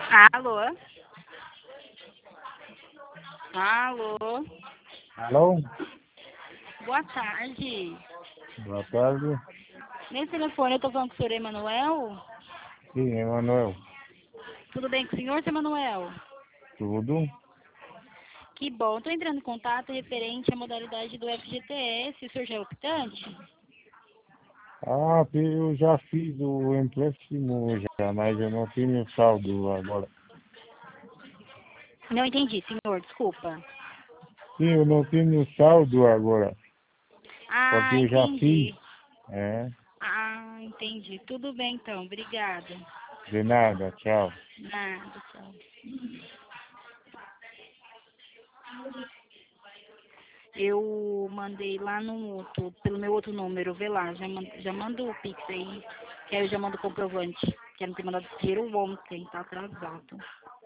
Alô? Alô? Alô? Boa tarde. Boa tarde. Nesse telefone eu tô falando com o senhor Emanuel? Sim, Emanuel. Tudo bem com o senhor, seu Emanuel? Tudo? Que bom. Estou entrando em contato referente à modalidade do FGTS. O senhor já é optante? Eu já fiz o empréstimo já, mas eu não tenho saldo agora. Não entendi, senhor. Desculpa. Sim, eu não tenho saldo agora, porque Ah, eu já fiz. entendi. É, Ah, entendi. Tudo bem, então. Obrigada. de nada, tchau. Nada, tchau. Eu mandei lá no outro, pelo meu outro número, vê lá, já manda o Pix aí, que aí eu já mando o comprovante. Quero ter mandado dinheiro ontem, tá atrasado.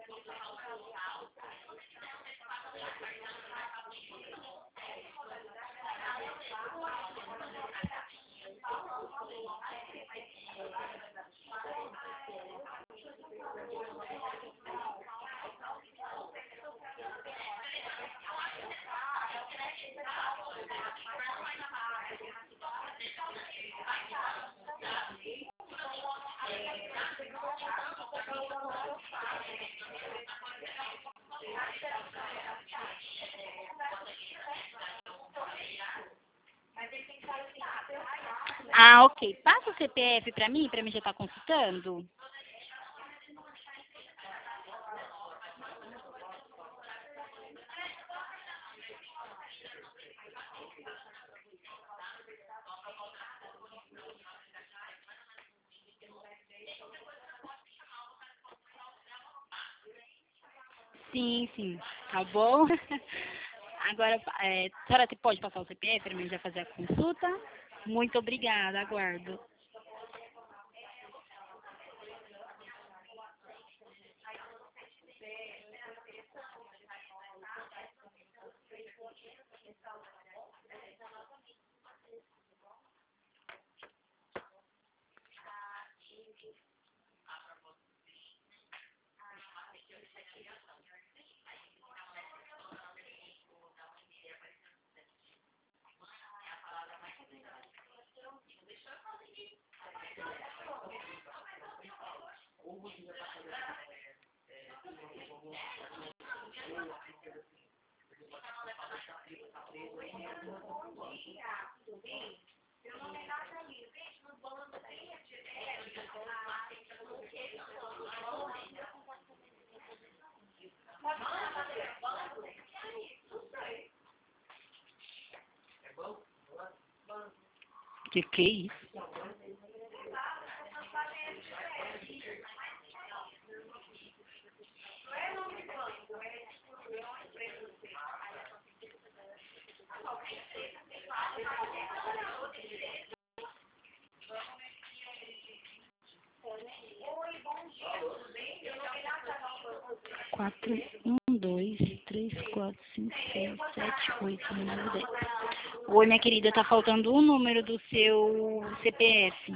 Ah, ok. Passa o CPF pra mim já tá consultando. Sim, sim. Tá bom? Agora, a senhora pode passar o CPF pra mim já fazer a consulta? Muito obrigada, aguardo. Que é isso? Quatro, um, dois, três, quatro, cinco, seis, sete, oito, nove, 10. Oi, minha querida, tá faltando um número do seu CPF.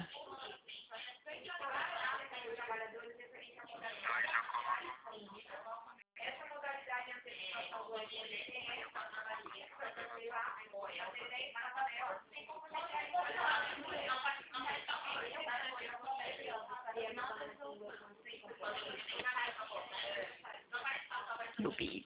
Meu bem.